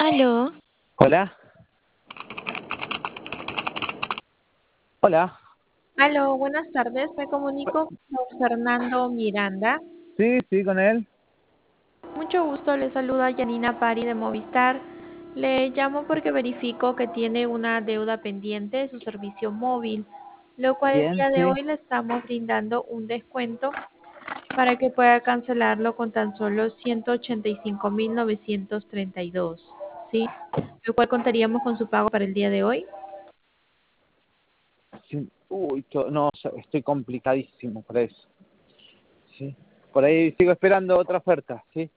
Aló, Hola. Hola. Aló, buenas tardes. Me comunico con Fernando Miranda. Sí, sí, con él. Mucho gusto, le saluda Yanina Pari de Movistar. Le llamo porque verifico que tiene una deuda pendiente de su servicio móvil, lo cual el Bien, día de sí. hoy le estamos brindando un descuento para que pueda cancelarlo con tan solo 185.932, ¿sí? Lo cual contaríamos con su pago para el día de hoy. Sí. Uy, no, estoy complicadísimo por eso. Sí. Por ahí sigo esperando otra oferta, sí.